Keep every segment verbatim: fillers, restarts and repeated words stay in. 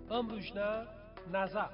ام روشنا نظر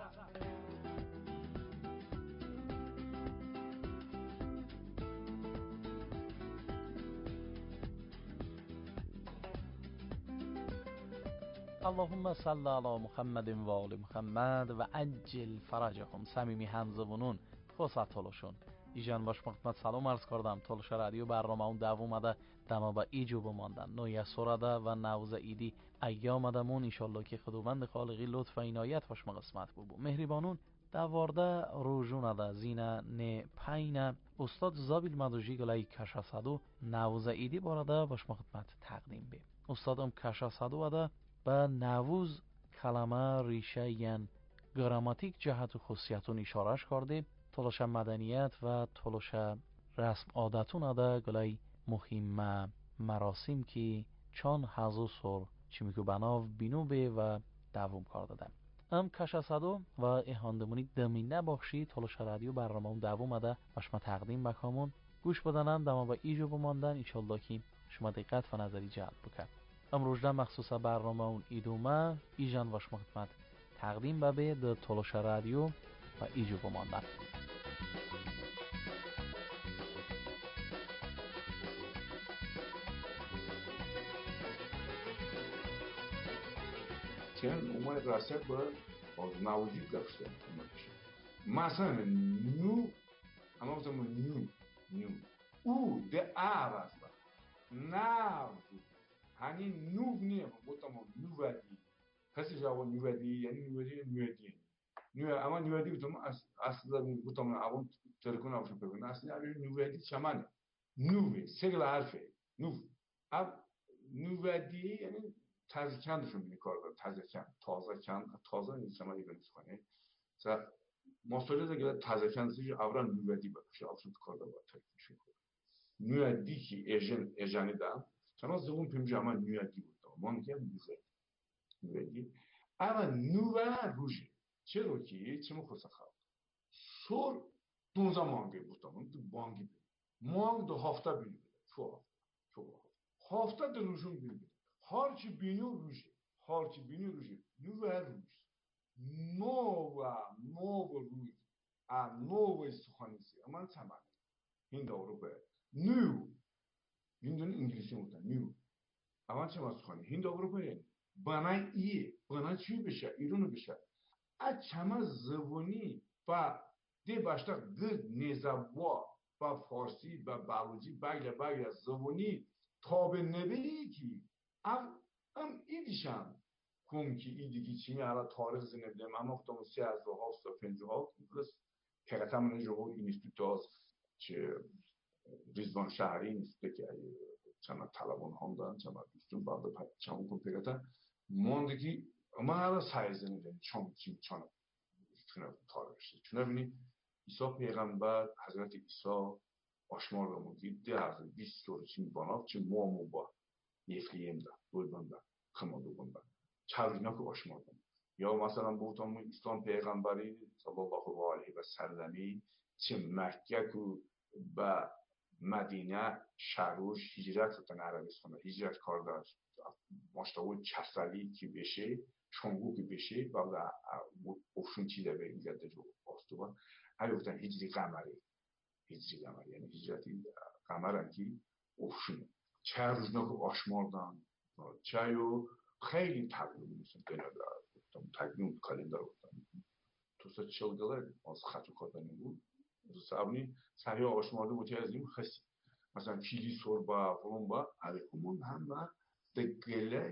اللهم صل علی محمد و آل محمد و عجل فرجهم. صمیمی همزبونون خصوصا تولشون ایجان باش محمد سلام عرض کردم. تولش رادیو برنامه اون دوم ده دما با ایجو بماندن نویا سراده و نوز ایدی ایام دمون انشالله که خداوند خالقی لطف و عنایت باش قسمت بو مهربانون دوارده روزونه ده زینا نه پاینا استاد زابیل مدوجی گلای کشاسادو نوز ایدی بارده باش خدمت تقدیم بی استادم کشاسادو ده با نووز کلمه ریشه ین گراماتیک جهت و خصوصیتون اشارهش کرده. تلاش مدنیت و تلاش رسم عادتون ده گلای مهم مراسم که چون هزو سال چی میگو بناو بینو به و دوام کار دادم. ام کشاسادو و اهاندمونی دمینه بخشی تلاش رادیو برنامه اون دوام ده باش ما تقدیم بکامون گوش بدنم دما با ایجو بماندن ایچالله که شما دقت و نظری جلب بکن. امروز مخصوص برنامه اون ایدومه ایجان باش خدمت تقدیم به در تلاش رادیو و ایجو بماندن. Sen umay raset ba az nauzi kafşte. Mesela nu ama zaman nu nu u de avaz ba. Nav hani nu niye bu tamam nu vadi. Kası java nu vadi yani nu vadi nu vadi. Nu ama nu vadi bu tamam aslında bu tamam avun telefon avşu pekun. Aslında abi nu vadi çaman. Nu ve segla harfe. Nu. Ab nu vadi yani تازه کندشون می‌کنه کار داره تازه کند تازه کند تازه نیست شما ایرانی کنه مثلا مسئله دیگه تازه کندش اولان نوادی باشه آفرین کار داره تاکیشون کنه نوادی که اجن اجانی دام شما زبون پیم جمع نوادی بود ما میگیم نوادی نوادی اما نووا روزی چرا که چه مخصوص خواهد سور دونزه مانگی بود اون تو بانگی بود مانگ دو هفته بیرون چه چه هفته دو روزون بیرون هرچی بینو روشه هرچی بینو روشه نو روز نووا نووا روز ا نووا سخنیسی اما تمام هند اروپا نو هندون انگلیسی میگن نو اما چه سخنی هند اروپا یعنی بنا ایه بنا چی بشه ایرونو بشه ا چما زبونی با دی باشتا گد نزابوا با فارسی با بالوچی باگلا باگلا زبونی تابع نبی کی ام ام ایدیشم کم کی ایدی کی چی میاره تاریخ زنده اما خودم سی از دو هاست و پنجاه ها پس کلاتم نجوا اینستیتوت چه ریزبان شهری نیست که چند طلبان هم دارن چند دوستون بعد چند کم پیگتا مانده کی اما هر سایز زنده چون چی چون چون تاریخی چون ببینی عیسی پیغمبر حضرت عیسی آشمار رو میگید ده بیست سال چی بناف چه مو با یفییم دا بودن دا کمادو بودن چارینا که آشمادن یا مثلا بودم اسلام پیغمبری صلی الله علیه و سلمی چه مکه کو با مدینه شهروش هجرت کردن عربستان هجرت کردن ماشتاق چسالی کی بشه چونگو کی بشه و افشون چیده به این جده جو باستوبان هیوتن هجری قمری هجری قمری یعنی هجرتی قمرن کی افشون چه روزنا که آشماردن چایو خیلی تقریبا میشن کنار بودم تقریبا کالندر بودم تو سه چه دلار از خطو کردن بود سابنی سریع آشمارده بود از این خسی مثلا کلی سور با فلان با علیکمون هم با دگله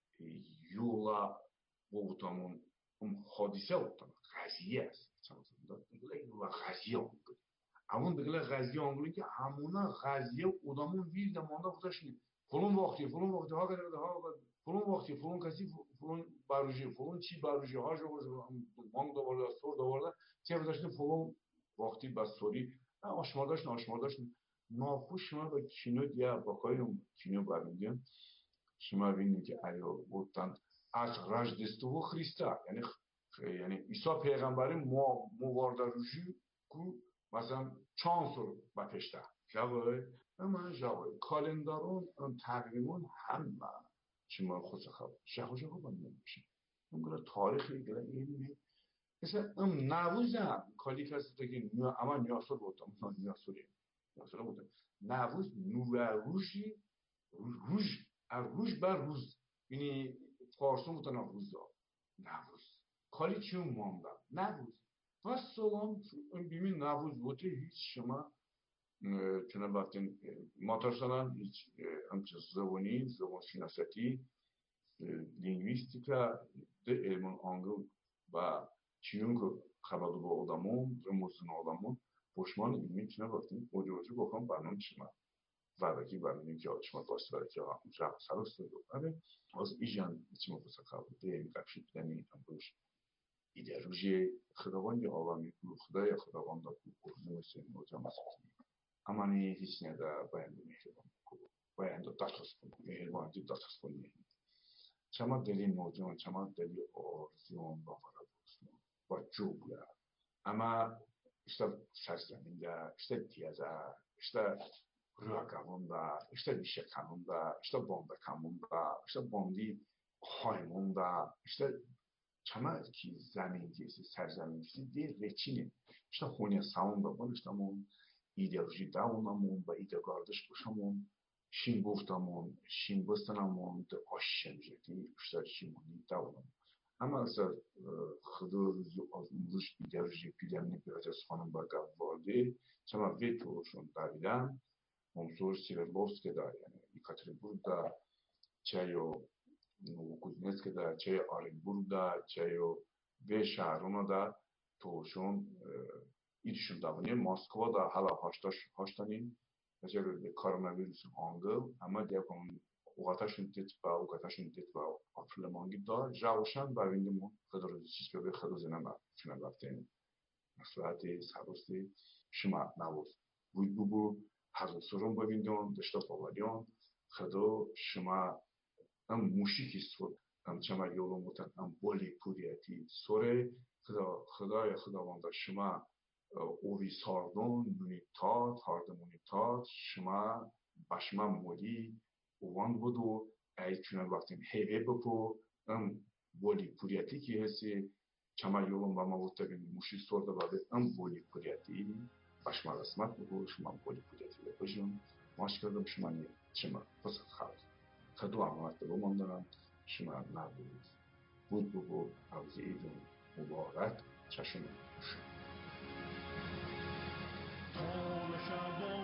یولا بودمون اون حادثه بودم قضیه است چند تا دگله یولا قضیه بود همون دگله قضیه آنگلی که همونا قضیه ادامون ویل دمانده خودش فلان وقتی فلان وقتی ها کرده ها فلان وقتی فلان کسی فلان باروجی فلان چی باروجی ها جو مانگ دوباره سور دوباره چه داشتن فلان وقتی بسوری آشمارداش ناشمارداش ناخوش شما با کینو دیا با کاریم کینو برمیگم شما ببینید که آیا بودن از رجدستو خریستا یعنی یعنی عیسی پیغمبری مو موارد روزی کو مثلا چند سال بپشته جوای اما جوای کالندارون تقریبا هم شما خود خواهد شخوشه ها باید نمیشه اون تاریخی که این مثلا ام نوزم کاری که است که نیا اما نیاسور بودم مثلا نیاسوری نیاسور بودم نوز نور روشی روش روش بر روز یعنی فارسی بودن روزا نوز کاری چی موندم نوز پس سلام بیمین نوز بوده هیچ شما چون وقتی ماترسانان هیچ همچه زبانی زبان شناسیتی لینگویستیکا de elman angıl ve çiyonku xabadu bu adamın remuzun adamın boşman ilmi içine baktım ocuğu bakan barnam çıma vadaki barnam ki açma başlar ki amca sarısı yani az ijan içime bu kaldı diye bir kapşitlerini ambuş ideoloji xıdavan ya avami xıda ya xıdavan da bu mesela hocam ama ne hiç ne de bayan bir mehriban bayan da taşlas mehriban değil taşlas چما دلی موجود چما دلی آرزوان با فرابرزون با جوبله اما işte sesleninde işte diyeze işte rüya kanunda işte bir şey kanunda işte bomba kanunda işte bombi haymunda işte çama ki zemin diyesi serzemin diyesi değil reçinin işte honya savunda bunu işte mon ideoloji davunamon ve ide kardeş kuşamon شین گفتمون شین بستنمون ده آشیم جدی بیشتر شیمونی دارم اما از خود از روش ایدئولوژی پیلمنی بیاد از خانم با گوارده چما ویتوشون داریدن همسور سیرلوس که دار یعنی یکاتریبورگ دا چایو نوکوزنسک دا چای آرنبورگ دا چایو به شهرونا دا توشون ایدشون داونی مسکو دا حالا هاشتاش هاشتانیم Mesela koronavirüs angıl ama diyelim uğraşın tetba uğraşın tetba aflemangi da javşan barındı mı kadar sistem ve kadar zinama şuna baktım maslahati sarosti şuma navuz bu bu bu hazır sorun barındın dışta pavadyon kadar şuma am muşiki sor am çama yolun mutan am boli puriyati sore kadar kadar ya kadar vanda şuma اووی ساردون مونیتات هارد مونیتات شما باشما مولی اوان بودو ای چونه وقتی هیوه بپو ام بولی پوریتی که هستی چما یولون و ما وقتی موشی سورده باده ام بولی پوریتی باشما رسمت بگو شما بولی پوریتی بپوشون ماش کردم شما نی چما پسد خواهد خدو عملت بگو من دارم شما نبود بود بگو عوضی ایدون مبارک چشم شما. شب